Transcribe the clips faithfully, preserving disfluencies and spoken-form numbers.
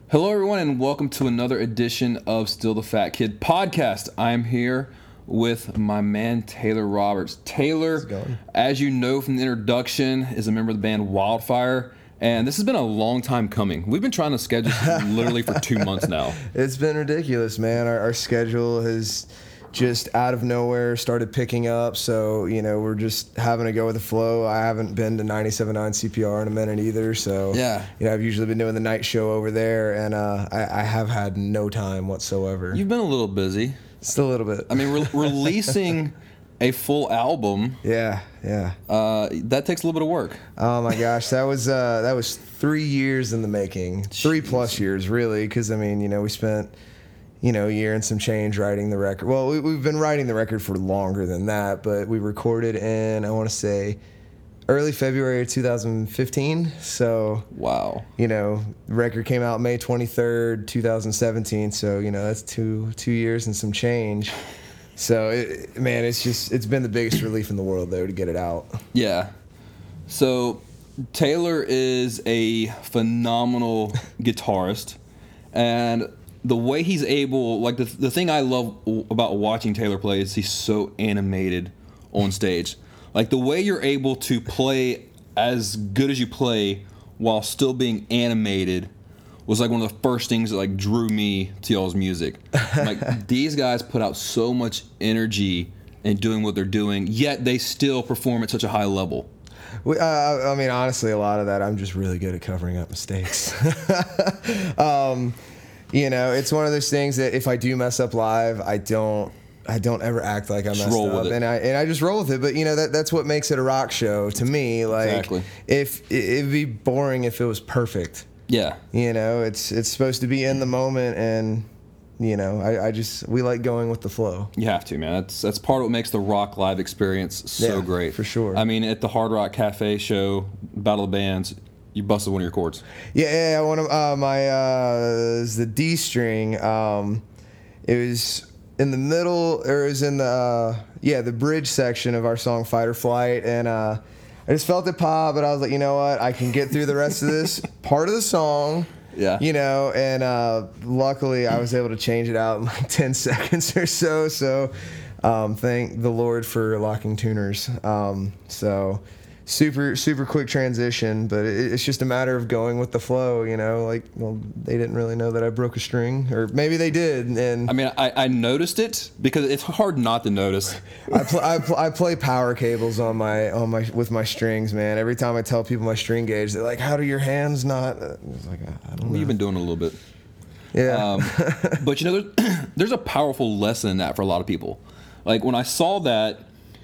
Hello, everyone, and welcome to another edition of Still the Fat Kid podcast. I'm here with my man, Taylor Roberts. Taylor, as you know from the introduction, is a member of the band Wildfire, and this has been a long time coming. We've been trying to schedule this literally for two months now. It's been ridiculous, man. Our, our schedule has just out of nowhere started picking up, so, you know, we're just having to go with the flow. I haven't been to ninety-seven point nine C P R in a minute either, so, yeah. you know, I've usually been doing the night show over there, and uh, I, I have had no time whatsoever. You've been a little busy. Just a little bit. I mean, re- releasing a full album. Yeah, yeah. Uh, that takes a little bit of work. Oh my gosh, that was uh, that was three years in the making. Jeez. Three plus years, really, because I mean, you know, we spent, you know, a year and some change writing the record. Well, we, we've been writing the record for longer than that, but we recorded in, I want to say, early February of two thousand fifteen. So, wow. You know, the record came out May twenty-third, two thousand seventeen. So, you know, that's two two years and some change. So, it, man, it's just, it's been the biggest relief in the world, though, to get it out. Yeah. So, Taylor is a phenomenal guitarist, and the way he's able, like the the thing I love about watching Taylor play is he's so animated on stage. Like the way you're able to play as good as you play while still being animated was like one of the first things that like drew me to y'all's music. Like these guys put out so much energy in doing what they're doing, yet they still perform at such a high level. We, uh, I mean, honestly, a lot of that I'm just really good at covering up mistakes. um, You know, it's one of those things that if I do mess up live, I don't, I don't ever act like I messed just roll up, with it. and I and I just roll with it. But you know, that that's what makes it a rock show to me. Like, exactly. if it'd be boring if it was perfect. Yeah. You know, it's it's supposed to be in the moment, and you know, I, I just we like going with the flow. You have to, man. That's that's part of what makes the rock live experience so Yeah, great. for sure. I mean, at the Hard Rock Cafe show, Battle of the Bands, you busted one of your chords. Yeah, yeah, yeah. One of uh, my uh, is the D string. Um, it was in the middle, or it was in the uh, yeah the bridge section of our song "Fight or Flight," and uh, I just felt it pop. But I was like, you know what, I can get through the rest of this part of the song. Yeah. You know, and uh, luckily I was able to change it out in like ten seconds or so. So, um, thank the Lord for locking tuners. Um, so. Super, super quick transition, but it, it's just a matter of going with the flow, you know, like, well, they didn't really know that I broke a string, or maybe they did, and... I mean, I, I noticed it, because it's hard not to notice. I, pl- I, pl- I play power cables on my, on my, with my strings, man. Every time I tell people my string gauge, they're like, how do your hands not... It's like, I don't know. You've been doing it a little bit. Yeah. Um, but, you know, there's, there's a powerful lesson in that for a lot of people. Like, when I saw that,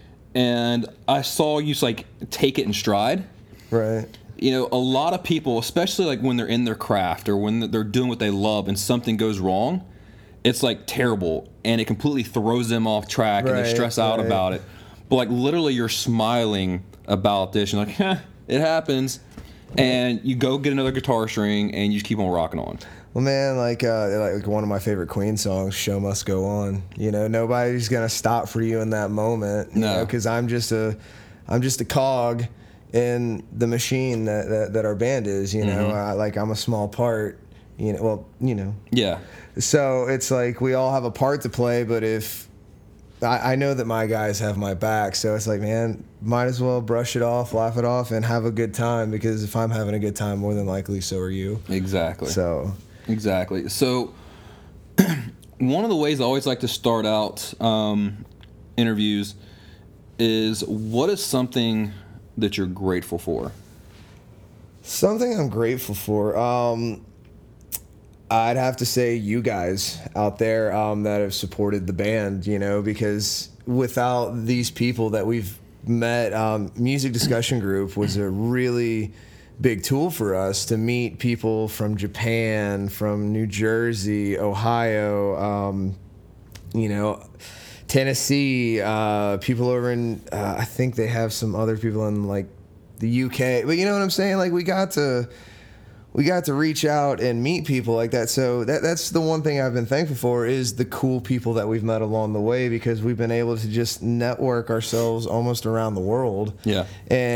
and I saw you like take it in stride. Right. You know, a lot of people, especially like when they're in their craft or when they're doing what they love and something goes wrong, it's like terrible and it completely throws them off track right, and they stress out right. about it. But like literally you're smiling about this. You're like, eh, it happens. And you go get another guitar string and you just keep on rocking on. Well, man, like uh, like one of my favorite Queen songs, "Show Must Go On." You know, nobody's gonna stop for you in that moment. You No, because I'm just a, I'm just a cog in the machine that that, that our band is. You know, Mm-hmm. I, like I'm a small part. You know, well, you know. Yeah. So it's like we all have a part to play, but if I, I know that my guys have my back, so it's like, man, might as well brush it off, laugh it off, and have a good time. Because if I'm having a good time, more than likely, so are you. Exactly. So. Exactly. So, one of the ways I always like to start out um, interviews is, what is something that you're grateful for? Something I'm grateful for. Um, I'd have to say you guys out there um, that have supported the band, you know, because without these people that we've met, um, Music Discussion Group was a really big tool for us to meet people from Japan, from New Jersey, Ohio, um, you know, Tennessee, uh, people over in, uh, I think they have some other people in like the U K, but you know what I'm saying? Like we got to, we got to reach out and meet people like that. So that that's the one thing I've been thankful for, is the cool people that we've met along the way, because we've been able to just network ourselves almost around the world. Yeah. And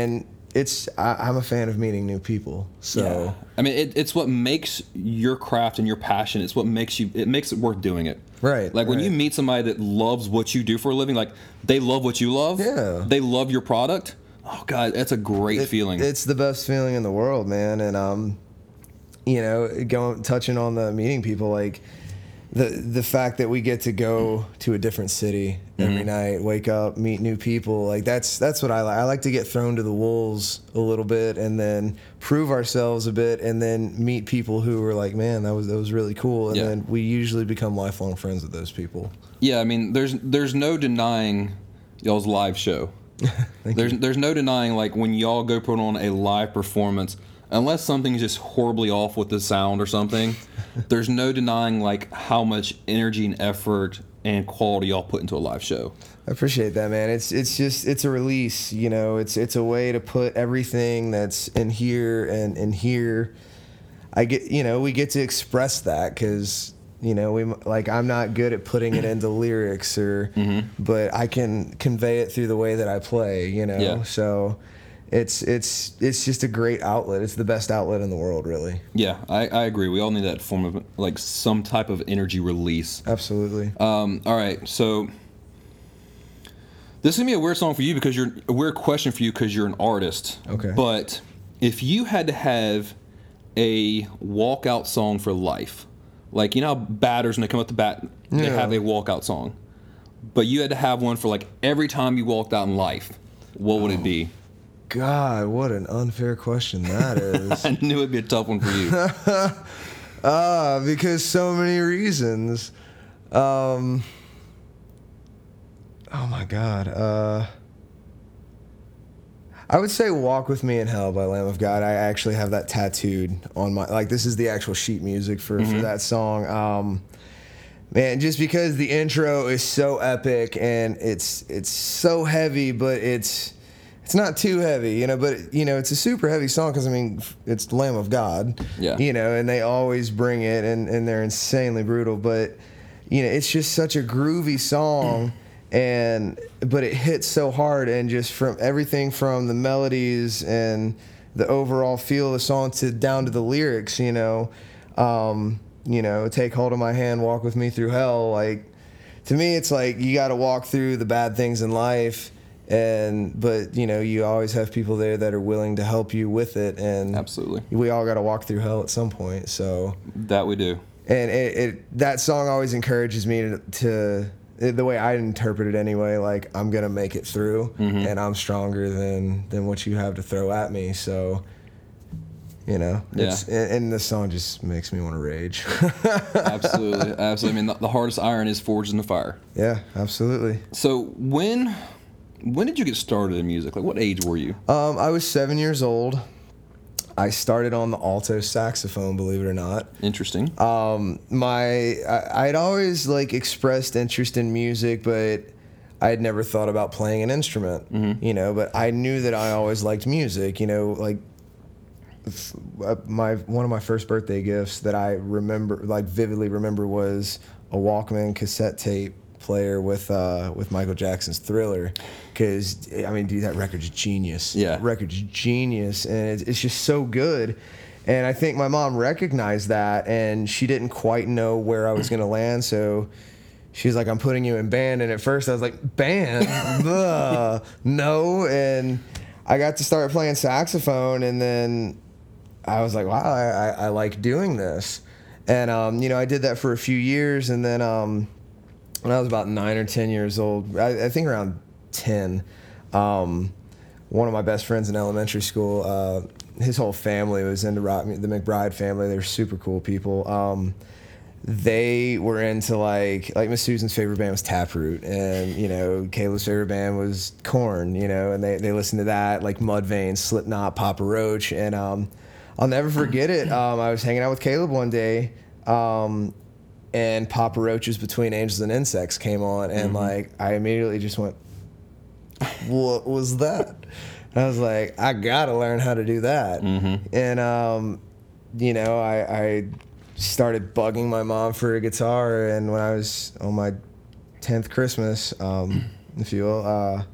it's I, I'm a fan of meeting new people. So Yeah. I mean, it, it's what makes your craft and your passion. It's what makes you. It makes it worth doing it. Right. Like when right. you meet somebody that loves what you do for a living, like they love what you love. Yeah. They love your product. Oh God, that's a great it, feeling. It's the best feeling in the world, man. And um, you know, going touching on the meeting people, like the the fact that we get to go to a different city every mm-hmm. night, wake up, meet new people, like that's that's what I like. I like to get thrown to the wolves a little bit, and then prove ourselves a bit, and then meet people who were like, man, that was that was really cool, and yeah. then we usually become lifelong friends with those people. Yeah, I mean, there's there's no denying y'all's live show. there's you. there's no denying like when y'all go put on a live performance. Unless something's just horribly off with the sound or something, there's no denying like how much energy and effort and quality y'all put into a live show. I appreciate that, man. It's it's just it's a release, you know. It's it's a way to put everything that's in here and in here. I get, you know, we get to express that because, you know, we like I'm not good at putting it into lyrics or, mm-hmm. but I can convey it through the way that I play, you know. Yeah. So. It's it's it's just a great outlet. It's the best outlet in the world, really. Yeah, I, I agree. We all need that form of like some type of energy release. Absolutely. Um, all right, so this is gonna be a weird song for you because you're a weird question for you because you're an artist. Okay. But if you had to have a walkout song for life, like you know how batters when they come up to bat, they yeah. have a walkout song, but you had to have one for like every time you walked out in life, what would oh. it be? God, what an unfair question that is. I knew it'd be a tough one for you. Ah, uh, because so many reasons. Um, oh my God. Uh, I would say "Walk with Me in Hell" by Lamb of God. I actually have that tattooed on my, like this is the actual sheet music for, mm-hmm. for that song. Um, man, just because the intro is so epic and it's it's so heavy, but it's It's not too heavy, you know, but, you know, it's a super heavy song because, I mean, it's the Lamb of God, yeah. you know, and they always bring it, and, and they're insanely brutal, but, you know, it's just such a groovy song, and, but it hits so hard, and just from everything from the melodies and the overall feel of the song to down to the lyrics, you know, um, you know, take hold of my hand, walk with me through hell, like, to me, it's like you got to walk through the bad things in life. And but you know you always have people there that are willing to help you with it, and absolutely we all got to walk through hell at some point. So that we do, and it, it that song always encourages me to, to the way I interpret it anyway. Like I'm gonna make it through, mm-hmm. and I'm stronger than than what you have to throw at me. So you know, it's, yeah. and, and this song just makes me want to rage. Absolutely, absolutely. I mean, the, the hardest iron is forged in the fire. Yeah, absolutely. So when. When did you get started in music? Like, what age were you? Um, I was seven years old. I started on the alto saxophone, believe it or not. Interesting. Um, my I, I'd always like expressed interest in music, but I had never thought about playing an instrument. Mm-hmm. You know, but I knew that I always liked music. You know, like my one of my first birthday gifts that I remember, like vividly remember, was a Walkman cassette tape player with uh, with Michael Jackson's Thriller, because I mean, dude, that record's genius. Yeah, that record's genius, and it's, it's just so good. And I think my mom recognized that, and she didn't quite know where I was gonna land, so she was like, "I'm putting you in band." And at first, I was like, "Band? Ugh, no." And I got to start playing saxophone, and then I was like, "Wow, I, I, I like doing this." And um, you know, I did that for a few years, and then um. when I was about nine or ten years old, I, I think around ten, um, one of my best friends in elementary school, uh, his whole family was into rock, the McBride family. They're super cool people. Um, they were into like, like Miss Susan's favorite band was Taproot, and, you know, Kayla's favorite band was Korn, you know, and they, they listened to that, like Mudvayne, Slipknot, Papa Roach, and um, I'll never forget it. Um, I was hanging out with Caleb one day, um, and Papa Roach's Between Angels and Insects came on, and mm-hmm. like I immediately just went, "What was that?" And I was like, "I gotta learn how to do that." Mm-hmm. And um, you know, I, I started bugging my mom for a guitar, and when I was on my tenth Christmas, um, if you will, uh,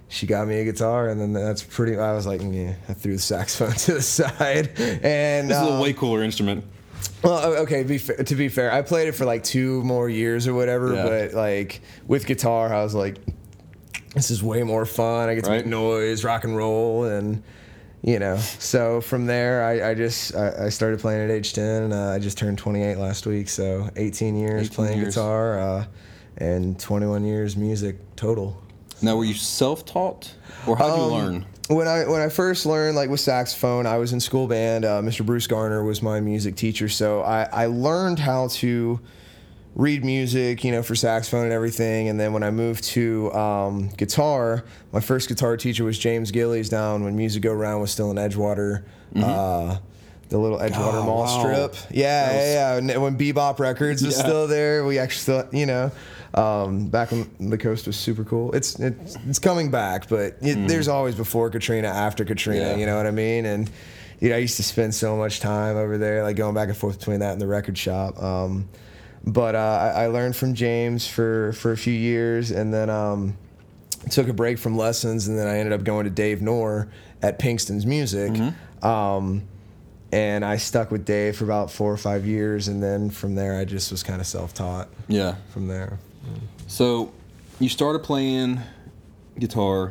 she got me a guitar, and then that's pretty. I was like, yeah, I threw the saxophone to the side, and This is a um, way cooler instrument. well, okay. Be fa- to be fair, I played it for like two more years or whatever. Yeah. But like with guitar, I was like, this is way more fun. I get to Right. make noise, rock and roll, and you know. So from there, I, I just I, I started playing at age ten, and uh, I just turned twenty-eight last week. So eighteen years eighteen playing years. guitar, uh, and twenty-one years music total. Now, were you self-taught, or how did you Um, learn? When I when I first learned like with saxophone, I was in school band. Uh, Mister Bruce Garner was my music teacher, so I, I learned how to read music, you know, for saxophone and everything. And then when I moved to um, guitar, my first guitar teacher was James Gillies down when Music Go Round was still in Edgewater. Uh, the little Edgewater Oh, Mall wow. strip. Yeah, That was- yeah, yeah. And when Bebop Records was Yeah. still there, we actually still, you know, um, back when the coast was super cool. It's it's, it's coming back, but it, there's always before Katrina, after Katrina. Yeah. You know what I mean? And you know, I used to spend so much time over there, like going back and forth between that and the record shop. Um, but uh, I, I learned from James for for a few years, and then um, took a break from lessons, and then I ended up going to Dave Knorr at Pinkston's Music. Um, and I stuck with Dave for about four or five years, and then from there I just was kind of self-taught Yeah. from there. So, you started playing guitar,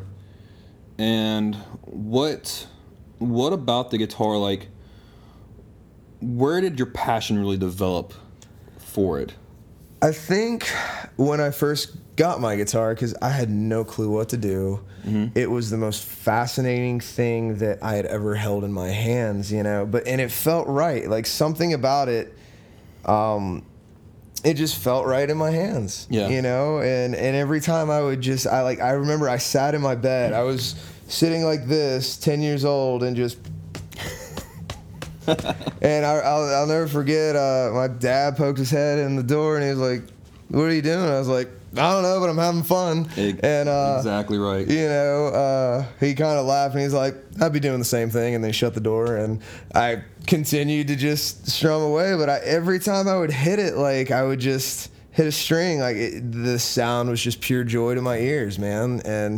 and what what about the guitar, like, where did your passion really develop for it? I think when I first got my guitar, because I had no clue what to do, it was the most fascinating thing that I had ever held in my hands, you know. But and it felt right, like something about it. Um, it just felt right in my hands, Yeah. you know. And and every time I would just, I like, I remember I sat in my bed, I was sitting like this, ten years old, and just. And I, I'll, I'll never forget, uh, my dad poked his head in the door and he was like, "What are you doing?" I was like, "I don't know, but I'm having fun." Ex- and uh, exactly right. you know, uh, he kind of laughed and he's like, "I'd be doing the same thing." And then he shut the door, and I continued to just strum away. But I, every time I would hit it, like I would just hit a string, like it, the sound was just pure joy to my ears, man. And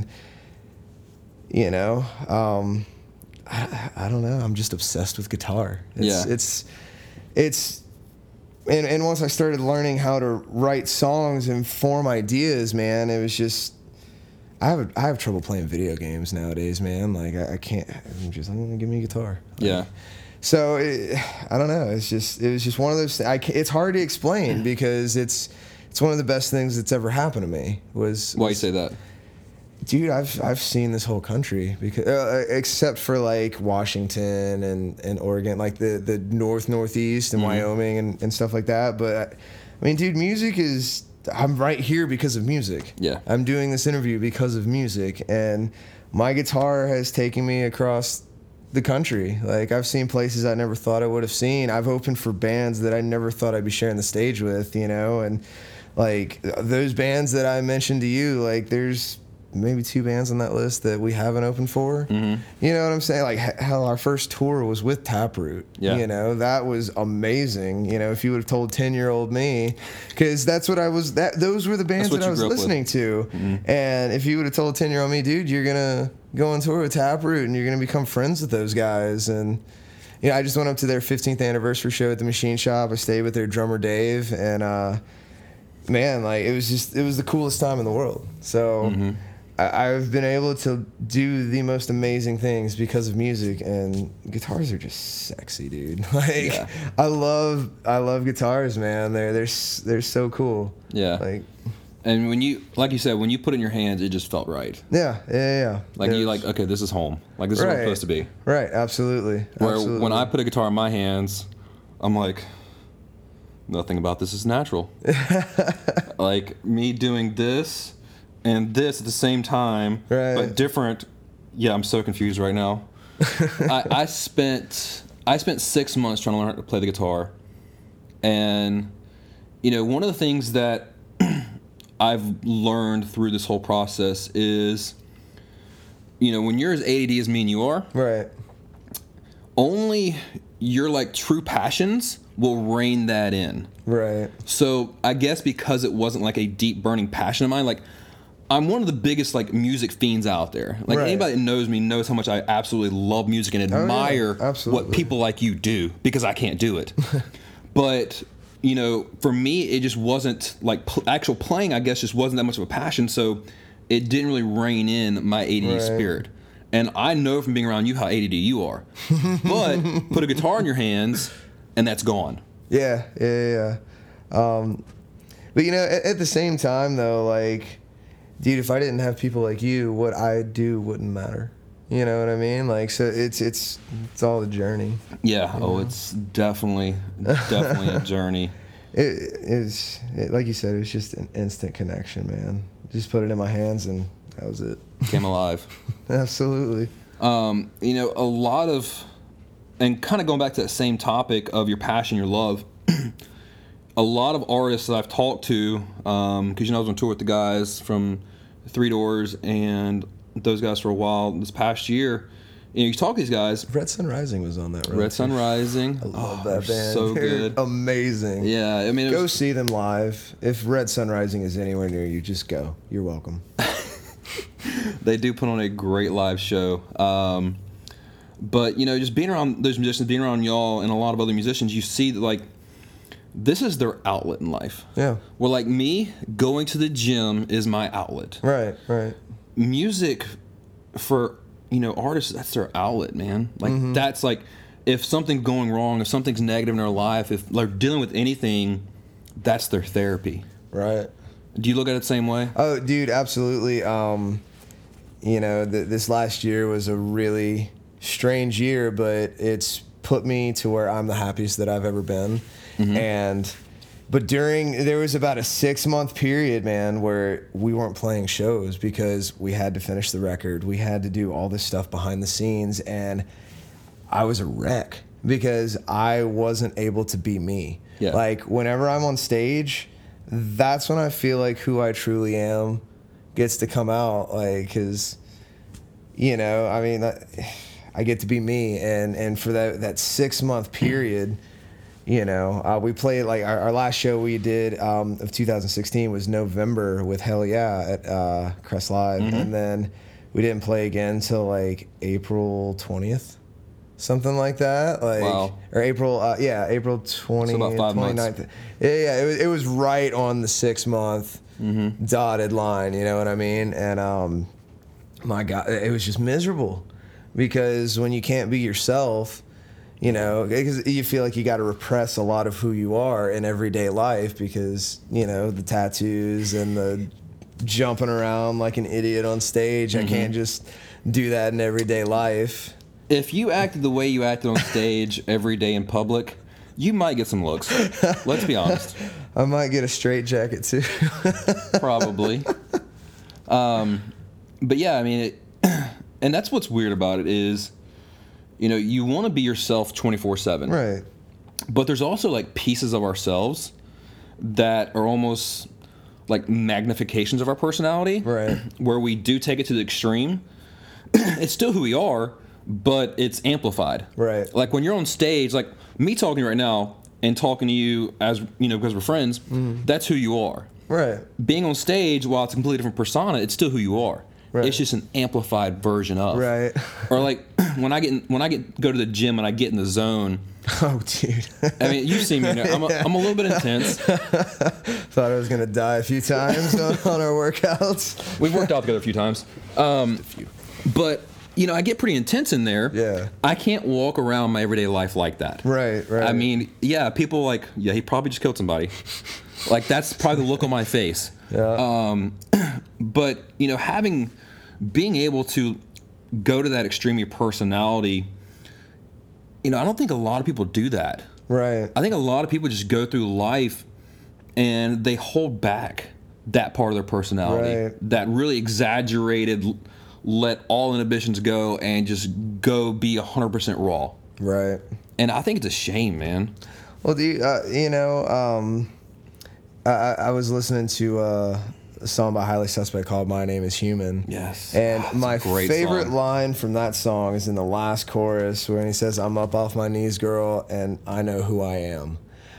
you know, um, I, I don't know. I'm just obsessed with guitar. It's, Yeah. It's, it's, and, and once I started learning how to write songs and form ideas, man, it was just, I have, I have trouble playing video games nowadays, man. Like I, I can't, I'm just, I'm gonna give me a guitar. Yeah. So it, I don't know. It's just, it was just one of those, I, ca- it's hard to explain because it's, it's one of the best things that's ever happened to me was, Why you was say that? Dude, I've I've seen this whole country because uh, except for like Washington and, and Oregon, like the, the north northeast and Wyoming and, and stuff like that. But I, I mean, dude, music is I'm right here because of music. Yeah. I'm doing this interview because of music, and my guitar has taken me across the country. Like I've seen places I never thought I would have seen. I've opened for bands that I never thought I'd be sharing the stage with, you know, and like those bands that I mentioned to you, like there's maybe two bands on that list that we haven't opened for. Mm-hmm. You know what I'm saying? Like h- hell, our first tour was with Taproot. Yeah. You know, that was amazing. You know, if you would have told ten year old me, because that's what I was, that those were the bands what that I you was grew up with. listening to. Mm-hmm. And if you would have told ten year old me, dude, you're going to go on tour with Taproot and you're going to become friends with those guys. And, you know, I just went up to their fifteenth anniversary show at the Machine Shop. I stayed with their drummer, Dave. And, uh, man, like it was just, it was the coolest time in the world. So, Mm-hmm. I, I've been able to do the most amazing things because of music, and guitars are just sexy, dude. Like Yeah. I love, I love guitars, man. They're they're s- they're so cool. Yeah. Like And when you, like you said, when you put it in your hands, it just felt right. yeah, yeah, yeah. Like It you, was- like, okay, this is home. Like this is what Right. it's supposed to be. right, absolutely. Where absolutely. when I put a guitar in my hands, I'm like, nothing about this is natural. Like me doing this and this at the same time, Right. but different. Yeah, I'm so confused right now. I, I spent I spent six months trying to learn how to play the guitar, and you know, one of the things that I've learned through this whole process is, you know, when you're as A D D as me and you are, right, only your like true passions will rein that in. right, So I guess because it wasn't like a deep burning passion of mine, like I'm one of the biggest like music fiends out there. Like Right. anybody that knows me knows how much I absolutely love music and admire Oh, yeah. Absolutely. what people like you do because I can't do it. But you know, for me, it just wasn't like pl- actual playing. I guess just wasn't that much of a passion, so it didn't really rein in my A D D Right. spirit. And I know from being around you how A D D you are. But put a guitar in your hands, and that's gone. Yeah, yeah, yeah. Um, but you know, at, at the same time, though, like, dude, if I didn't have people like you, what I do wouldn't matter. You know what I mean? Like, so it's it's it's all a journey. Yeah. Oh, it's definitely definitely a journey. It is it, like you said, it's just an instant connection, man. Just put it in my hands, and that was it. Came alive. Absolutely. Um, you know, a lot of, and kind of going back to that same topic of your passion, your love. A lot of artists that I've talked to, because you know I was on tour with the guys from Three Doors and those guys for a while this past year. You know, you talk to these guys. Red Sun Rising was on that. Run Red too. Sun Rising. I love Oh, that they're band. so They're good. Amazing. Yeah, I mean, it Go was, see them live. If Red Sun Rising is anywhere near you, just go. You're welcome. they do put on a great live show. Um, but you know, just being around those musicians, being around y'all and a lot of other musicians, you see that like this is their outlet in life. Yeah. Well, like me, going to the gym is my outlet. Right, right. Music for, you know, artists, that's their outlet, man. Like Mm-hmm. that's like if something's going wrong, if something's negative in their life, if they're dealing with anything, that's their therapy. Right. Do you look at it the same way? Oh, dude, absolutely. Um, you know, th- this last year was a really strange year, but it's put me to where I'm the happiest that I've ever been. Mm-hmm. And but during there was about a six month period, man, where we weren't playing shows because we had to finish the record. We had to do all this stuff behind the scenes, and I was a wreck because I wasn't able to be me. Yeah. Like whenever I'm on stage, that's when I feel like who I truly am gets to come out. Like, cause you know, I mean, I, I get to be me, and and for that that six month period. You know, uh, we played like our, our last show we did um, of two thousand sixteen was November with Hell Yeah at uh, Crest Live, Mm-hmm. and then we didn't play again until like April twentieth, something like that. Like Wow. or April, uh, yeah, April twentieth, So about five months. twenty-ninth. Yeah, yeah, it was, it was right on the six month Mm-hmm. dotted line. You know what I mean? And um, my God, it was just miserable because when you can't be yourself. You know, because you feel like you got to repress a lot of who you are in everyday life because, you know, the tattoos and the jumping around like an idiot on stage. Mm-hmm. I can't just do that in everyday life. If you acted the way you acted on stage every day in public, you might get some looks. Let's be honest. I might get a straight jacket too. Probably. Um, but yeah, I mean, it, and that's what's weird about it is, you know, you want to be yourself twenty-four seven. Right. But there's also like pieces of ourselves that are almost like magnifications of our personality. Right. Where we do take it to the extreme. It's still who we are, but it's amplified. Right. Like when you're on stage, like me talking to you right now and talking to you as, you know, because we're friends, Mm-hmm. that's who you are. Right. Being on stage, while it's a completely different persona, it's still who you are. Right. It's just an amplified version of. Right. Or like when I get in, when I get go to the gym and I get in the zone. Oh, dude. I mean, you've seen me. Now. I'm a, I'm a little bit intense. Thought I was going to die a few times on, on our workouts. We've worked out together a few times. Um, but you know, I get pretty intense in there. Yeah. I can't walk around my everyday life like that. Right, right. I mean, yeah, people like, yeah, he probably just killed somebody. Like that's probably the look on my face. Yeah. Um, but you know, having, being able to go to that extreme of your personality, you know, I don't think a lot of people do that. Right. I think a lot of people just go through life and they hold back that part of their personality, Right. that really exaggerated, l- let all inhibitions go and just go be one hundred percent raw. Right. And I think it's a shame, man. Well, do you, uh, you know, um, I, I I was listening to uh, a song by Highly Suspect called "My Name Is Human." Yes. And Oh, it's a my great favorite song. line from that song is in the last chorus, where he says, "I'm up off my knees, girl, and I know who I am."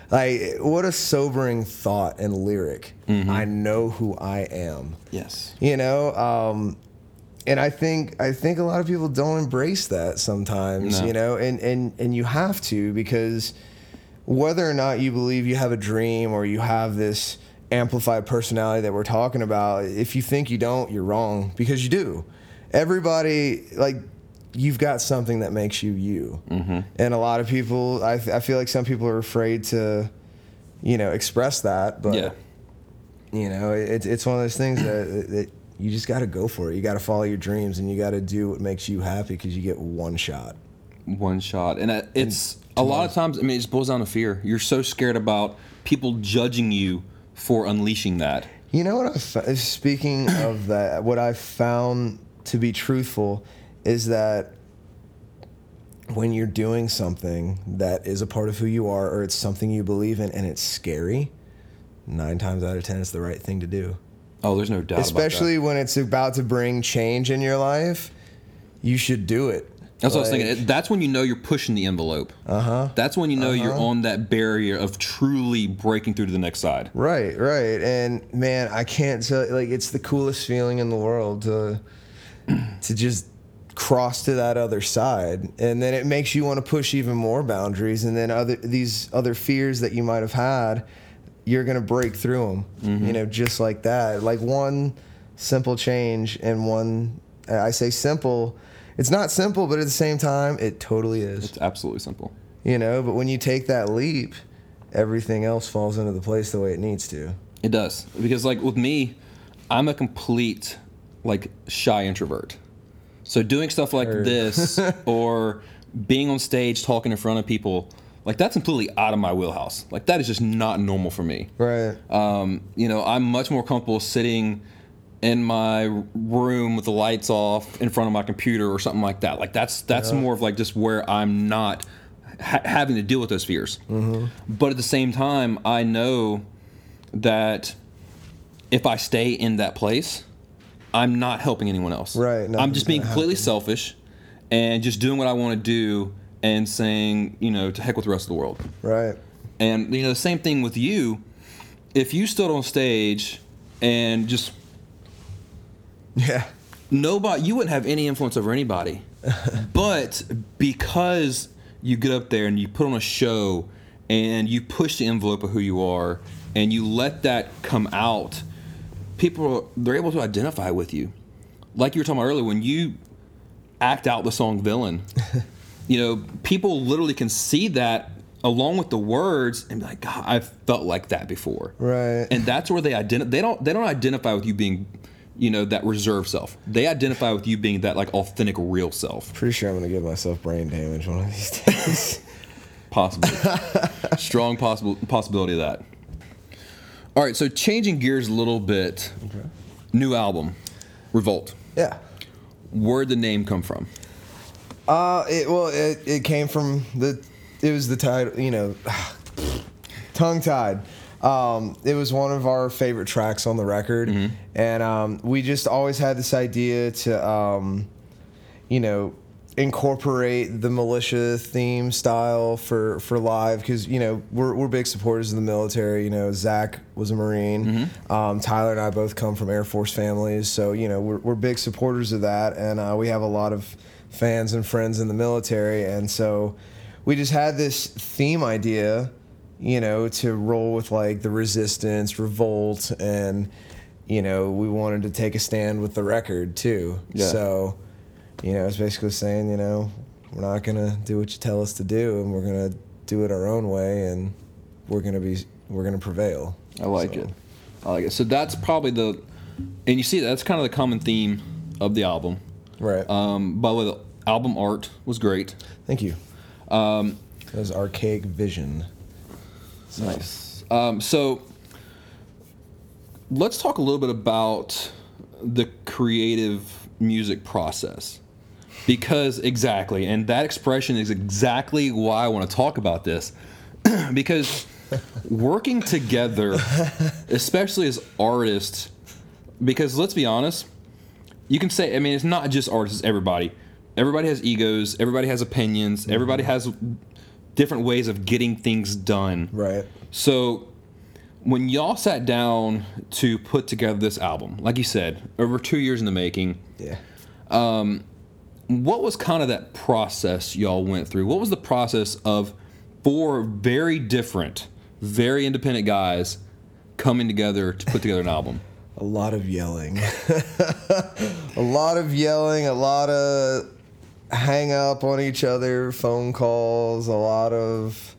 Like, what a sobering thought and lyric. Mm-hmm. I know who I am. Yes. You know, um, and I think I think a lot of people don't embrace that sometimes. No. You know, and, and and you have to, because whether or not you believe you have a dream or you have this amplified personality that we're talking about, if you think you don't, you're wrong, because you do. Everybody, like, you've got something that makes you you. Mm-hmm. And a lot of people, I, I feel like some people are afraid to, you know, express that. But, Yeah. you know, it, it's one of those things that, that you just got to go for it. You got to follow your dreams, and you got to do what makes you happy, because you get one shot. One shot. And it's a lot of times, I mean, it just boils down to fear. You're so scared about people judging you for unleashing that. You know what I fa- speaking of that, what I found to be truthful is that when you're doing something that is a part of who you are, or it's something you believe in and it's scary, nine times out of ten it's the right thing to do. Oh, there's no doubt Especially about that. when it's about to bring change in your life, you should do it. That's like, what I was thinking. That's when you know you're pushing the envelope. Uh-huh. That's when you know uh-huh. you're on that barrier of truly breaking through to the next side. Right, right. And man, I can't tell, like, it's the coolest feeling in the world to to just cross to that other side. And then it makes you want to push even more boundaries, and then other these other fears that you might have had, you're going to break through them. Mm-hmm. You know, just like that. Like one simple change, and one, I say simple, it's not simple, but at the same time, it totally is. It's absolutely simple. You know, but when you take that leap, everything else falls into the place the way it needs to. It does. Because, like, with me, I'm a complete, like, shy introvert. So doing stuff like Heard. this, or being on stage talking in front of people, like, that's completely out of my wheelhouse. Like, that is just not normal for me. Right. Um, you know, I'm much more comfortable sitting in my room with the lights off in front of my computer or something like that. Like, that's that's yeah. more of like just where I'm not ha- having to deal with those fears. Mm-hmm. But at the same time, I know that if I stay in that place, I'm not helping anyone else. Right. I'm just being completely happen. selfish and just doing what I want to do and saying, you know, to heck with the rest of the world. Right. And, you know, the same thing with you. If you stood on stage and just... Yeah. Nobody, you wouldn't have any influence over anybody. But because you get up there and you put on a show and you push the envelope of who you are and you let that come out, people, they're able to identify with you. Like you were talking about earlier, when you act out the song Villain, you know, people literally can see that along with the words and be like, God, I've felt like that before. Right. And that's where they identify. They don't, they don't identify with you being, you know, that reserved self. They identify with you being that, like, authentic, real self. Pretty sure I'm going to give myself brain damage one of these days. Possibly. Strong possible possibility of that. All right, so changing gears a little bit. Okay. New album, Revolt. Yeah. Where'd the name come from? Uh, it, well, it, it came from the, it was the title, you know, tongue-tied. Um, it was one of our favorite tracks on the record, mm-hmm. and um, we just always had this idea to, um, you know, incorporate the militia theme style for, for live, because, you know, we're we're big supporters of the military. You know, Zach was a Marine. Mm-hmm. Um, Tyler and I both come from Air Force families, so, you know, we're we're big supporters of that, and uh, we have a lot of fans and friends in the military, and so we just had this theme idea, you know, to roll with, like, the resistance, revolt, and, you know, we wanted to take a stand with the record too. Yeah. So, you know, it's basically saying, you know, we're not gonna do what you tell us to do, and we're gonna do it our own way, and we're gonna be we're gonna prevail. I like so. it. I like it. So that's probably the, and you see that's kind of the common theme of the album. Right. Um, by the way, the album art was great. Thank you. Um, that was Archaic Vision. So. Nice. Um, so let's talk a little bit about the creative music process, because exactly, and that expression is exactly why I want to talk about this, because working together, especially as artists, because let's be honest, you can say, I mean, it's not just artists, it's everybody. Everybody has egos, everybody has opinions, mm-hmm. everybody has different ways of getting things done. Right. So when y'all sat down to put together this album, like you said, over two years in the making, Yeah. um, what was kind of that process y'all went through? What was the process of four very different, very independent guys coming together to put together an album? A lot of yelling. A lot of yelling, a lot of hang up on each other, phone calls, a lot of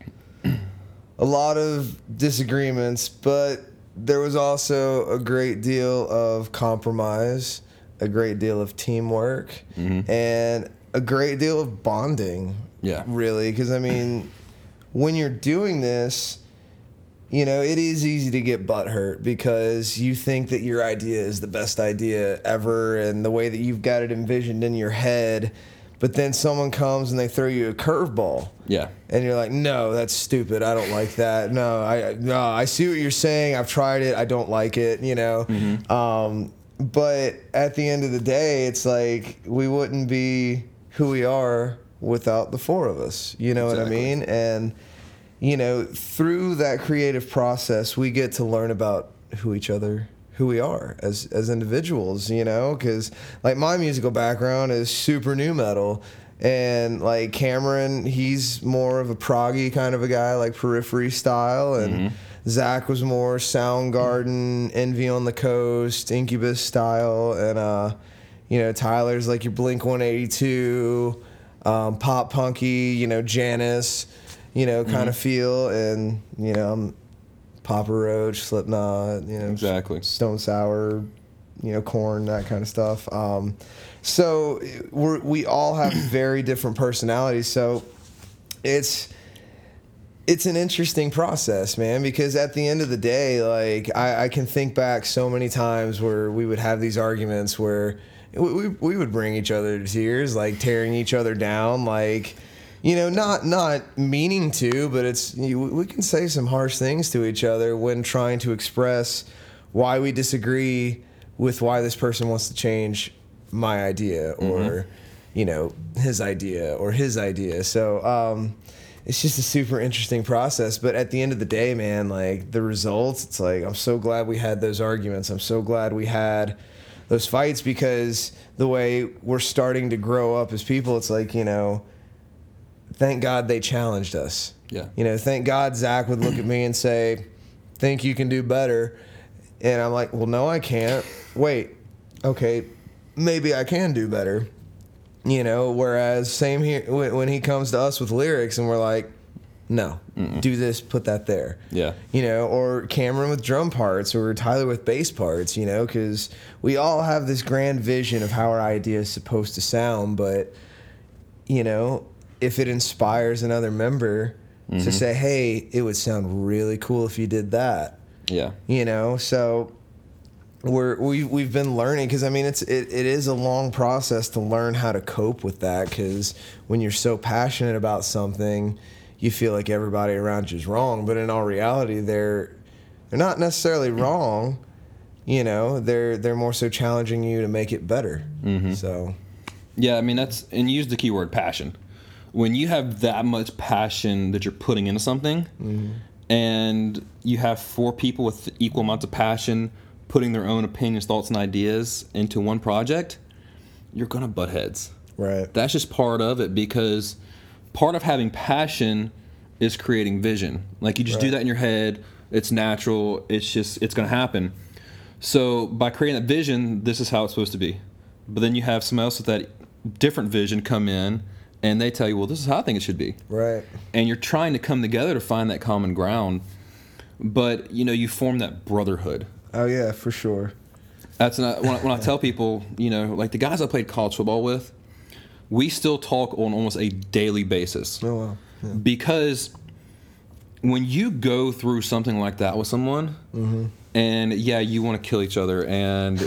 a lot of disagreements, but there was also a great deal of compromise, a great deal of teamwork, mm-hmm. and a great deal of bonding. Yeah. Really, because I mean, when you're doing this, you know, it is easy to get butthurt because you think that your idea is the best idea ever and the way that you've got it envisioned in your head, but then someone comes and they throw you a curveball. Yeah. And you're like, no, that's stupid. I don't like that. No, I no, I see what you're saying. I've tried it. I don't like it, you know. Mm-hmm. Um, but at the end of the day, it's like we wouldn't be who we are without the four of us. You know exactly. what I mean? And you know, through that creative process, we get to learn about who each other, who we are as as individuals, you know, because like my musical background is super nu metal, and like Cameron, he's more of a proggy kind of a guy, like Periphery style, and mm-hmm. Zach was more Soundgarden, Envy on the Coast, Incubus style, and uh, you know, Tyler's like your Blink one eighty-two, um, pop punky, you know, Janis. You know, kind mm-hmm. of feel, and you know, I'm Papa Roach, Slipknot, you know, exactly, Stone Sour, you know, Korn, that kind of stuff. Um, so we we all have very different personalities. So it's it's an interesting process, man, because at the end of the day, like I, I can think back so many times where we would have these arguments where we we, we would bring each other to tears, like tearing each other down, like. You know, not not meaning to, but it's you, we can say some harsh things to each other when trying to express why we disagree with why this person wants to change my idea or, mm-hmm. you know, his idea or his idea. So um, it's just a super interesting process. But at the end of the day, man, like the results, it's like I'm so glad we had those arguments. I'm so glad we had those fights because the way we're starting to grow up as people, it's like, you know, thank God they challenged us. Yeah. You know, thank God Zach would look at me and say, think you can do better. And I'm like, well, no, I can't. Wait, okay, maybe I can do better. You know, whereas same here when, when he comes to us with lyrics and we're like, no, Mm-mm. do this, put that there. Yeah. You know, or Cameron with drum parts or Tyler with bass parts, you know, because we all have this grand vision of how our idea is supposed to sound, but, you know, if it inspires another member mm-hmm. to say, hey, it would sound really cool if you did that. Yeah. You know, so we're, we, we've been learning because, I mean, it's it, it is a long process to learn how to cope with that because when you're so passionate about something, you feel like everybody around you is wrong. But in all reality, they're, they're not necessarily wrong. You know, they're they're more so challenging you to make it better. Mm-hmm. So, yeah, I mean, that's, and use the keyword passion. When you have that much passion that you're putting into something, mm-hmm. and you have four people with equal amounts of passion putting their own opinions, thoughts, and ideas into one project, you're going to butt heads. Right. That's just part of it because part of having passion is creating vision. Like you just right. do that in your head. It's natural. It's just, it's going to happen. So by creating that vision, this is how it's supposed to be. But then you have someone else with that different vision come in, and they tell you, well, this is how I think it should be. Right. And you're trying to come together to find that common ground. But, you know, you form that brotherhood. Oh, yeah, for sure. That's when I, when I, when I tell people, you know, like the guys I played college football with, we still talk on almost a daily basis. Oh, wow. Yeah. Because when you go through something like that with someone, mm-hmm. and, yeah, you want to kill each other, and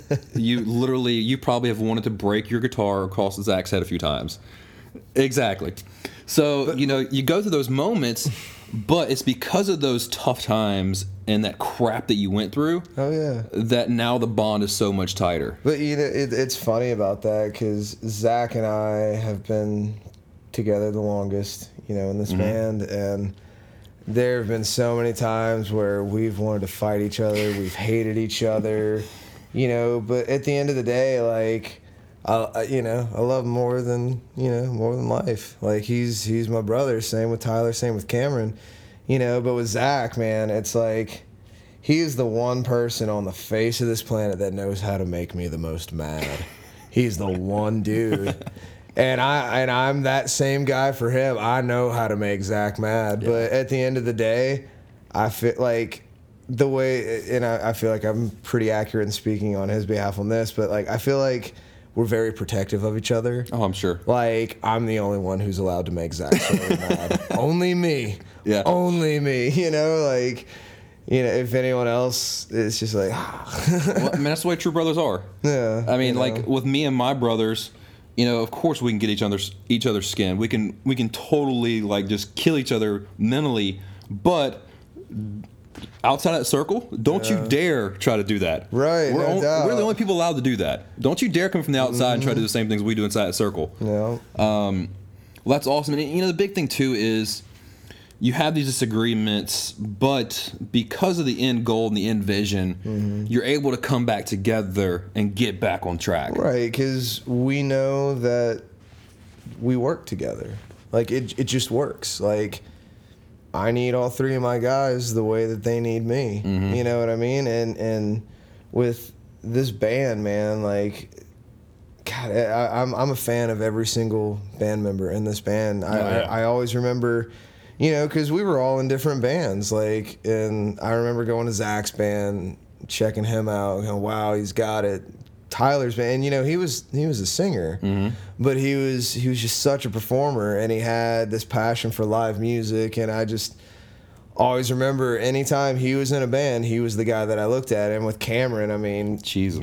you literally, you probably have wanted to break your guitar across Zach's head a few times. Exactly. So, but, you know, you go through those moments, but it's because of those tough times and that crap that you went through. Oh, yeah. That now the bond is so much tighter. But, you know, it, it's funny about that because Zach and I have been together the longest. you know, in this Mm-hmm. band, and there have been so many times where we've wanted to fight each other, we've hated each other, you know, but at the end of the day, like, I, I- you know, I love him more than, you know, more than life. Like, he's he's my brother. Same with Tyler, same with Cameron, you know, but with Zach, man, it's like, he is the one person on the face of this planet that knows how to make me the most mad. He's the one dude. And I and I'm that same guy for him. I know how to make Zach mad. Yeah. But at the end of the day, I feel like the way, and I, I feel like I'm pretty accurate in speaking on his behalf on this, but like I feel like we're very protective of each other. Oh, I'm sure. Like, I'm the only one who's allowed to make Zach so mad. Only me. Yeah. Only me. You know, like, you know, if anyone else, it's just like, Well, I mean, that's the way true brothers are. yeah. I mean, you like know. with me and my brothers, you know, of course we can get each other's each other's skin. We can we can totally like just kill each other mentally, but outside that circle, don't you dare try to do that. Right, We're, no on- doubt. we're the only people allowed to do that. Don't you dare come from the outside and try to do the same things we do inside that circle. Yeah. Well, that's awesome. And you know, the big thing too is you have these disagreements, but because of the end goal and the end vision, Mm-hmm. you're able to come back together and get back on track. Right, because we know that we work together. Like, it, it just works. Like, I need all three of my guys the way that they need me. Mm-hmm. You know what I mean? And and with this band, man, like, God, I, I'm I'm a fan of every single band member in this band. I Oh, yeah. I, I always remember, you know, because we were all in different bands. Like, and I remember going to Zach's band, checking him out, going, wow, he's got it. Tyler's band, and you know, he was he was a singer, Mm-hmm. but he was he was just such a performer, and he had this passion for live music, and I just always remember anytime he was in a band, he was the guy that I looked at. And with Cameron, I mean, Jesus.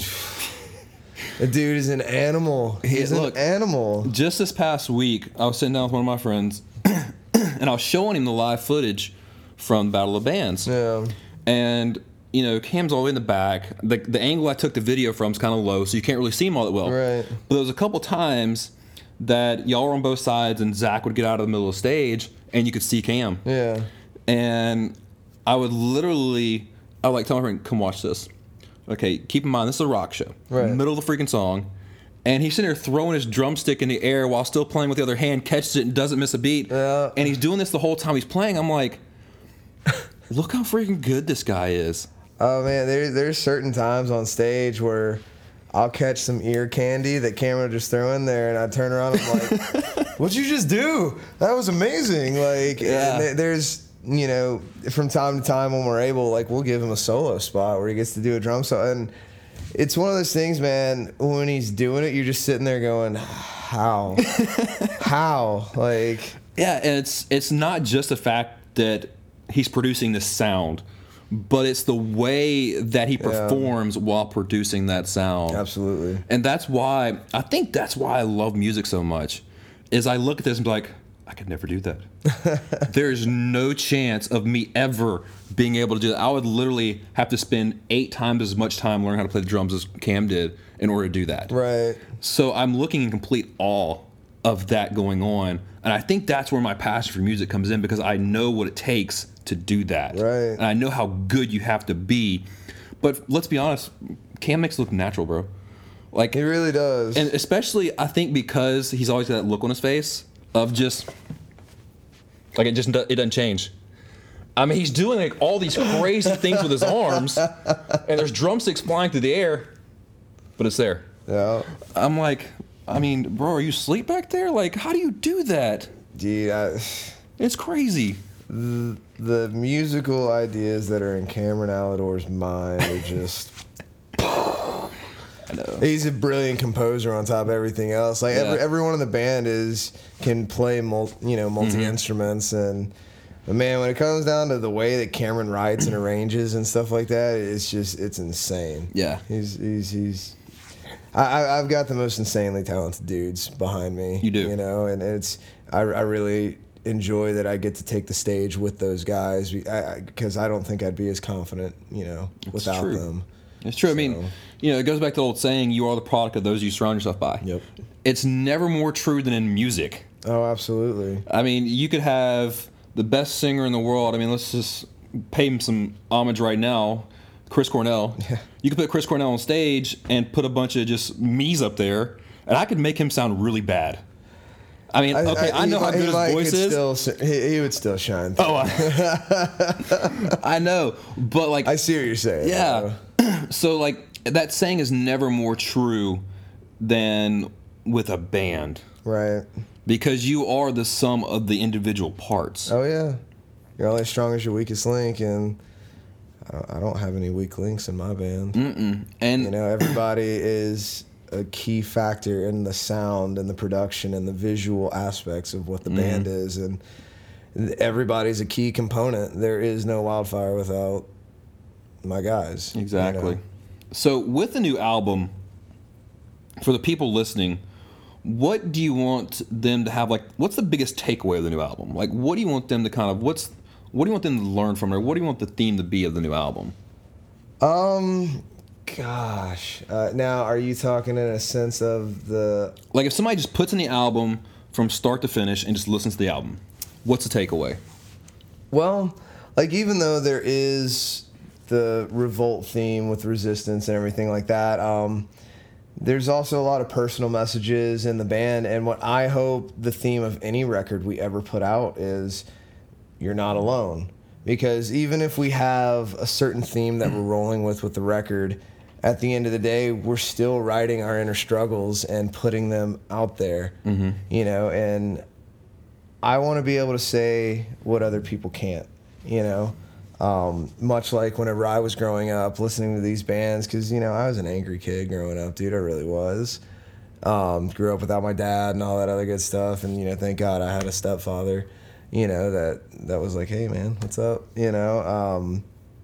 the dude is an animal. He's look, an animal. Just this past week, I was sitting down with one of my friends, and I was showing him the live footage from Battle of the Bands. Yeah. And, you know, Cam's all the way in the back. The, the angle I took the video from is kind of low, so you can't really see him all that well. Right. But there was a couple times that y'all were on both sides, and Zach would get out of the middle of the stage, and you could see Cam. Yeah. And I would literally, I would like tell my friend, come watch this. Okay, keep in mind, this is a rock show. Right. Middle of the freaking song. And he's sitting there throwing his drumstick in the air while still playing with the other hand, catches it and doesn't miss a beat. Yeah. And he's doing this the whole time he's playing. I'm like, look how freaking good this guy is. Oh man, there there's certain times on stage where I'll catch some ear candy that Cameron just threw in there, and I turn around and I'm like, "What'd you just do? That was amazing!" Like, Yeah. and th- there's you know, from time to time when we're able, like, we'll give him a solo spot where he gets to do a drum solo, and it's one of those things, man. When he's doing it, you're just sitting there going, "How? How?" Like, Yeah, and it's it's not just the fact that he's producing this sound, but it's the way that he performs while producing that sound. absolutely. And that's why, I think that's why I love music so much, is I look at this and be like, I could never do that. There's no chance of me ever being able to do that. I would literally have to spend eight times as much time learning how to play the drums as Cam did in order to do that. Right. So I'm looking in complete awe of that going on. And I think that's where my passion for music comes in, because I know what it takes to do that. Right. And I know how good you have to be. But let's be honest, Cam makes it look natural, bro. Like, He really does. and especially, I think, because he's always got that look on his face of just, like, it just do- it doesn't change. I mean, he's doing like all these crazy things with his arms, and there's drumsticks flying through the air, but it's there. yeah. I'm like, I mean, bro, are you asleep back there? Like, how do you do that? Dude, I, It's crazy. the, the musical ideas that are in Cameron Alador's mind are just. I know. He's a brilliant composer on top of everything else. Like, every, Yeah. everyone in the band is can play mul, you know multi instruments, and but man, when it comes down to the way that Cameron writes and arranges and stuff like that, it's just it's insane. Yeah. He's he's he's. I, I- I've got the most insanely talented dudes behind me. You do. you know, and it's I, I really enjoy that I get to take the stage with those guys because I, I, I don't think I'd be as confident, you know, without true. them. It's true. I mean, So- you know, it goes back to the old saying, you are the product of those you surround yourself by. Yep. It's never more true than in music. Oh, absolutely. I mean, you could have the best singer in the world. I mean, let's just pay him some homage right now, Chris Cornell. Yeah. You could put Chris Cornell on stage and put a bunch of just me's up there, and I could make him sound really bad. I mean, okay, I, I, I know how good his voice is. Still, he, he would still shine. Oh, I, I know, but like, I see what you're saying. Yeah. So like, that saying is never more true than with a band, right? Because you are the sum of the individual parts. Oh yeah, you're only as strong as your weakest link, and I don't, I don't have any weak links in my band. Mm-mm. And you know, everybody is a key factor in the sound and the production and the visual aspects of what the mm. band is, and everybody's a key component. There is no Wildfire without my guys. Exactly. You know? So with the new album, for the people listening, what do you want them to have? Like, what's the biggest takeaway of the new album? Like, what do you want them to kind of what's what do you want them to learn from it? Or what do you want the theme to be of the new album? Um. Gosh. Uh, now, are you talking in a sense of the... Like, if somebody just puts in the album from start to finish and just listens to the album, what's the takeaway? Well, like, even though there is the Revolt theme with Resistance and everything like that, um, there's also a lot of personal messages in the band, and what I hope the theme of any record we ever put out is you're not alone. Because even if we have a certain theme that we're rolling with with the record, at the end of the day, we're still writing our inner struggles and putting them out there, mm-hmm. you know, and I want to be able to say what other people can't, you know, um, much like whenever I was growing up listening to these bands, because, you know, I was an angry kid growing up, dude, I really was. Um, grew up without my dad and all that other good stuff, and, you know, thank God I had a stepfather, you know, that, that was like, hey, man, what's up, you know, um,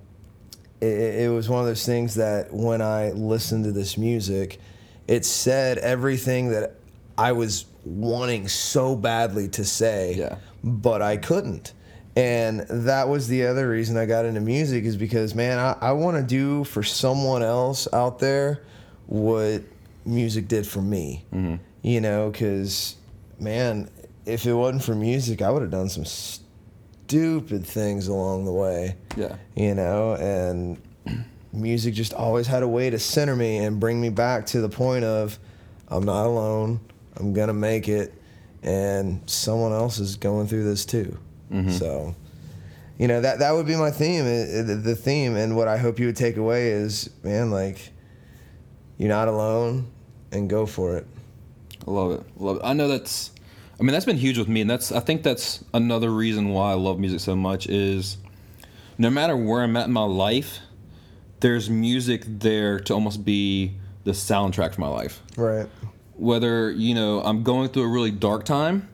It, it was one of those things that when I listened to this music, it said everything that I was wanting so badly to say, yeah. but I couldn't. And that was the other reason I got into music, is because, man, I, I want to do for someone else out there what music did for me. Mm-hmm. You know, because, man, if it wasn't for music, I would have done some stupid things along the way. Yeah. You know, and music just always had a way to center me and bring me back to the point of I'm not alone, I'm going to make it, and someone else is going through this too. Mm-hmm. So, you know, that that would be my theme, the theme, and what I hope you would take away is, man, like, you're not alone, and go for it. I love it. Love it. I know that's, I mean, that's been huge with me, and that's, I think that's another reason why I love music so much is no matter where I'm at in my life, there's music there to almost be the soundtrack for my life. Right. Whether, you know, I'm going through a really dark time,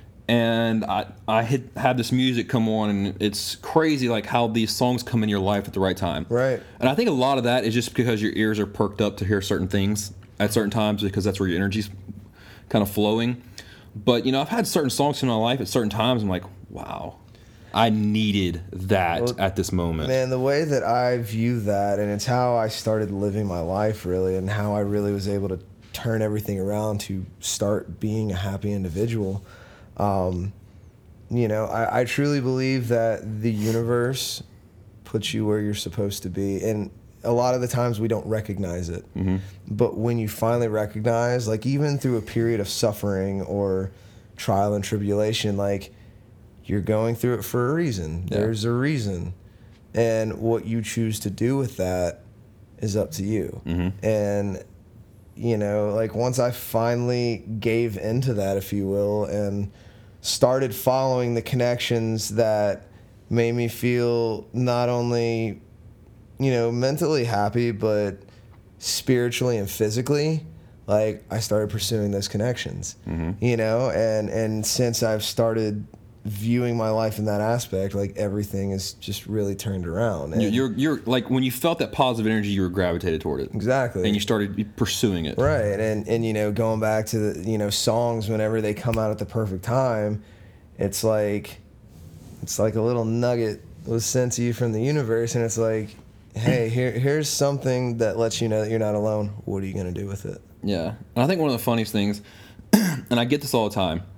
and I I hit, have this music come on, and it's crazy like how these songs come in your life at the right time. Right. And I think a lot of that is just because your ears are perked up to hear certain things at certain times, because that's where your energy's kind of flowing. But, you know, I've had certain songs in my life at certain times, I'm like, wow, I needed that well, at this moment. Man, the way that I view that, and it's how I started living my life, really, and how I really was able to turn everything around to start being a happy individual. Um, you know, I, I truly believe that the universe puts you where you're supposed to be. And a lot of the times we don't recognize it. Mm-hmm. But when you finally recognize, like even through a period of suffering or trial and tribulation, like you're going through it for a reason. Yeah. There's a reason. And what you choose to do with that is up to you. Mm-hmm. And, you know, like once I finally gave into that, if you will, and started following the connections that made me feel not only, you know, mentally happy, but spiritually and physically, like I started pursuing those connections, mm-hmm. you know, and, and since I've started viewing my life in that aspect, like everything is just really turned around. And you're, you're like, when you felt that positive energy, you were gravitated toward it. Exactly. And you started pursuing it. Right. And, and, you know, going back to the, you know, songs, whenever they come out at the perfect time, it's like, it's like a little nugget was sent to you from the universe. And it's like, hey, here, here's something that lets you know that you're not alone. What are you going to do with it? Yeah. And I think one of the funniest things, and I get this all the time,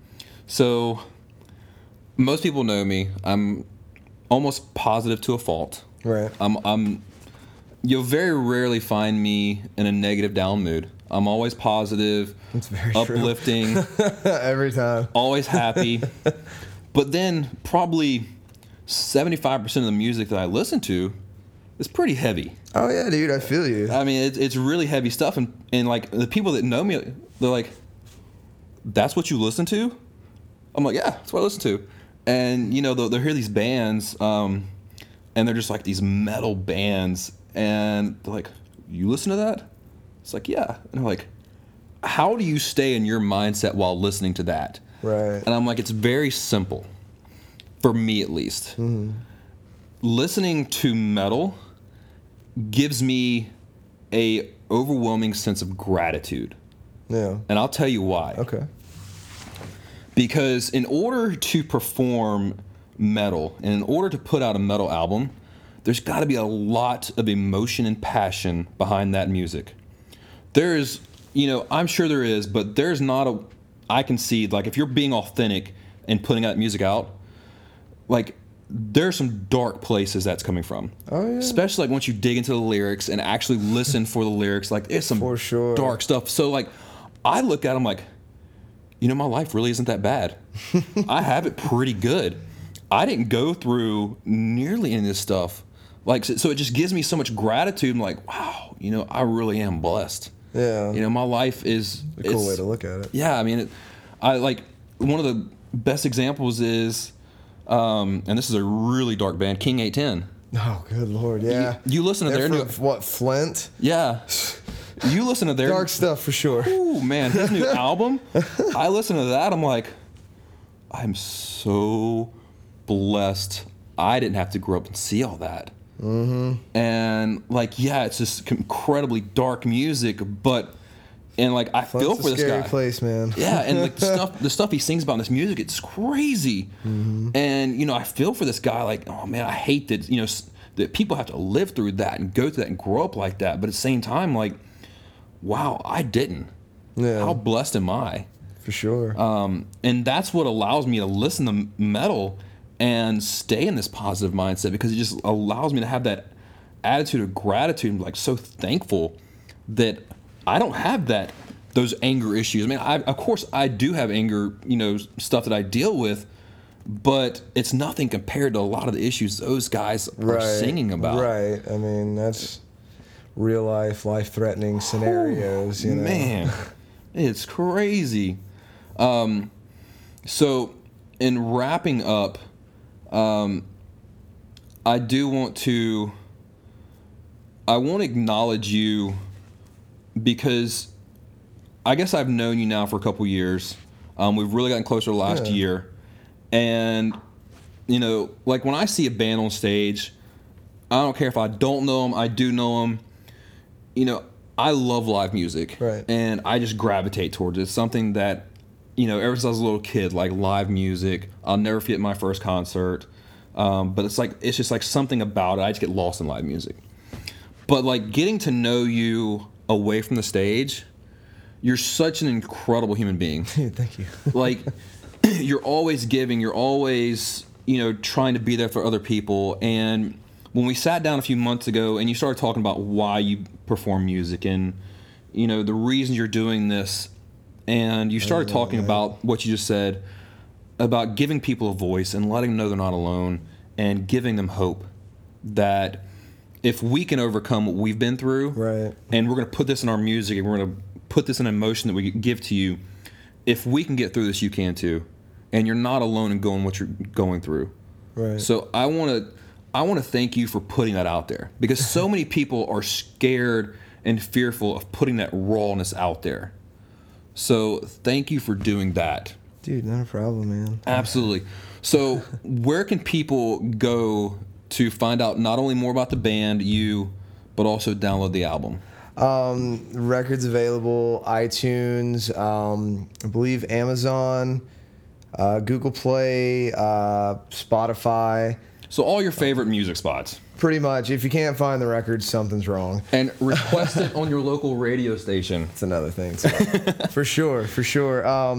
So most people know me. I'm almost positive to a fault. Right. I'm I'm you'll very rarely find me in a negative down mood. I'm always positive, It's very uplifting, true. Every time. always happy. But then probably seventy-five percent of the music that I listen to is pretty heavy. Oh yeah, dude, I feel you. I mean, it's it's really heavy stuff, and and like the people that know me, they're like, "That's what you listen to?" I'm like, "Yeah, that's what I listen to." And you know, they'll, they'll hear these bands, um, and they're just like these metal bands, and they're like, "You listen to that?" It's like, "Yeah," and they're like, "How do you stay in your mindset while listening to that?" Right. And I'm like, "It's very simple, for me at least. Mm-hmm. Listening to metal gives me a overwhelming sense of gratitude." Yeah. And I'll tell you why. Okay. Because in order to perform metal and in order to put out a metal album, there's got to be a lot of emotion and passion behind that music. There's, you know, I'm sure there is, but there's not a, I can see, like, if you're being authentic and putting that music out, like, there's some dark places that's coming from. Oh, yeah. Especially like once you dig into the lyrics and actually listen for the lyrics, like it's some For sure. dark stuff. So like, I look at them like, you know, my life really isn't that bad. I have it pretty good. I didn't go through nearly any of this stuff. Like, so, so it just gives me so much gratitude. I'm like, wow, you know, I really am blessed. Yeah. You know, my life is a cool it's- way to look at it. Yeah, I mean, it, I like one of the best examples is, um, and this is a really dark band, King eight ten. Oh, good lord, yeah. You, you listen to They're their new, from, what, Flint? yeah. You listen to their Dark stuff for sure. Ooh, man, his new album. I listen to that. I'm like, I'm so blessed. I didn't have to grow up and see all that. Mm-hmm. And like, yeah, it's just incredibly dark music, but and like I feel Flint's for a this scary guy. place, man. Yeah, and like the stuff, the stuff he sings about in this music, it's crazy. Mm-hmm. And you know, I feel for this guy. Like, oh man, I hate that. You know, that people have to live through that and go through that and grow up like that. But at the same time, like, wow, I didn't. Yeah. How blessed am I? For sure. Um, and that's what allows me to listen to metal and stay in this positive mindset, because it just allows me to have that attitude of gratitude and like so thankful that I don't have that those anger issues. I mean, I, of course I do have anger, you know, stuff that I deal with, but it's nothing compared to a lot of the issues those guys are right. singing about. Right. I mean, that's real life, life threatening scenarios, you know. Man, it's crazy. Um, so in wrapping up, um, I do want to, I want to acknowledge you, because I guess I've known you now for a couple years. Um, we've really gotten closer last Yeah. year. And, you know, like when I see a band on stage, I don't care if I don't know them, I do know them. You know, I love live music. Right. And I just gravitate towards it. It's something that, you know, ever since I was a little kid, like live music, I'll never forget my first concert. Um, but it's like, it's just like something about it. I just get lost in live music. But like getting to know you away from the stage, you're such an incredible human being. Dude, thank you. Like, you're always giving, you're always, you know, trying to be there for other people. And when we sat down a few months ago and you started talking about why you perform music and, you know, the reasons you're doing this, and you started know, talking man. about what you just said, about giving people a voice and letting them know they're not alone and giving them hope that if we can overcome what we've been through, Right. and we're going to put this in our music and we're going to put this in emotion that we give to you, if we can get through this, you can too. And you're not alone in going what you're going through. Right. So I want to I want to thank you for putting that out there, because so many people are scared and fearful of putting that rawness out there. So thank you for doing that. Dude, not a problem, man. Absolutely. So where can people go to find out not only more about the band, you, but also download the album? Um, records available, iTunes, um, I believe Amazon, uh, Google Play, uh, Spotify. So all your favorite music spots. Pretty much. If you can't find the record, something's wrong. And request it on your local radio station. It's another thing. So. For sure, for sure. Um,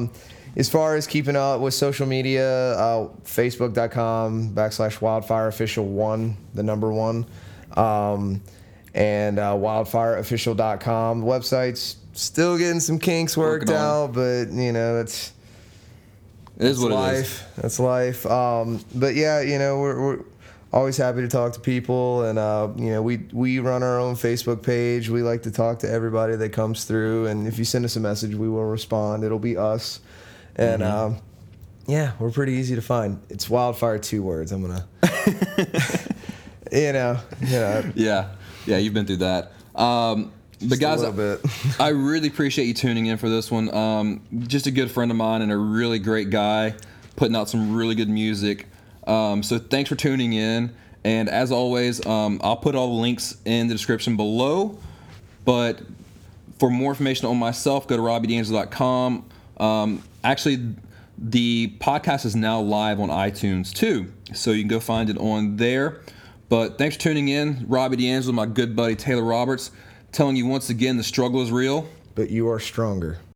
as far as keeping up with social media, uh, facebook.com backslash wildfire official one, the number one, um, and uh, wildfire official dot com. The website's still getting some kinks worked Working on it. out, but you know, it's It is that's what life. it is. That's life. Um, but yeah, you know, we're, we're always happy to talk to people, and uh, you know, we we run our own Facebook page. We like to talk to everybody that comes through, and if you send us a message, we will respond. It'll be us, and Mm-hmm. um, yeah, we're pretty easy to find. It's Wildfire, two words. I'm gonna, you know, you know, Yeah, yeah, you've been through that. Um, but just a guys, little bit. I really appreciate you tuning in for this one. Um, just a good friend of mine and a really great guy, putting out some really good music. Um, so thanks for tuning in. And as always, um, I'll put all the links in the description below. But for more information on myself, go to robbie d'angelo dot com. Um, actually, the podcast is now live on iTunes too, so you can go find it on there. But thanks for tuning in. Robbie D'Angelo, my good buddy Taylor Roberts, telling you once again the struggle is real. But you are stronger.